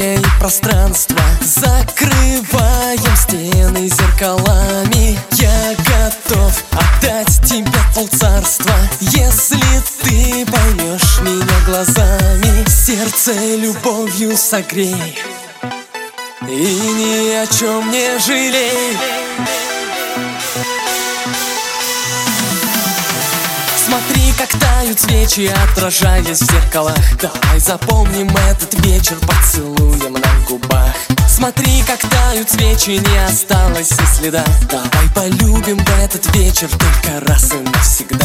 время и пространство, закрываем стены зеркалами. Я готов отдать тебе полцарства, если ты поймешь меня глазами. Сердце любовью согрей и ни о чем не жалей. Смотри, как тают свечи, отражаясь в зеркалах. Давай запомним этот вечер поцелуем на губах. Смотри, как тают свечи, не осталось и следа. Давай полюбим в этот вечер только раз и навсегда.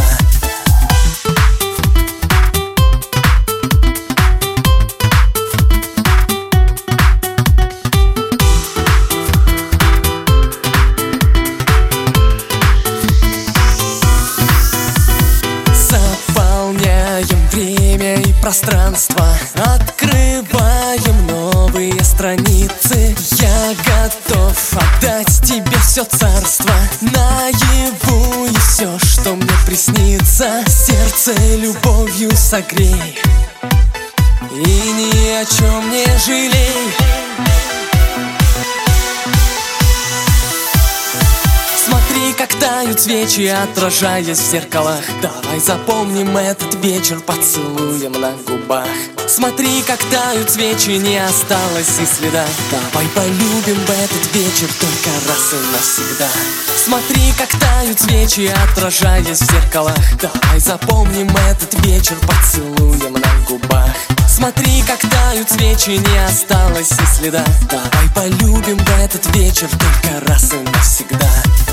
Время и пространство, открываем новые страницы. Я готов отдать тебе все царство, наяву и все, что мне приснится. Сердце любовью согрей и ни о чем не жалей. Смотри, как тают свечи, отражаясь в зеркалах. Давай запомним этот вечер поцелуем на губах. Смотри, как тают свечи, не осталось и следа. Давай полюбим в этот вечер только раз и навсегда. Смотри, как тают свечи, отражаясь в зеркалах. Давай запомним этот вечер поцелуем на губах. Смотри, как тают свечи, не осталось и следа. Давай полюбим в этот вечер только раз и навсегда.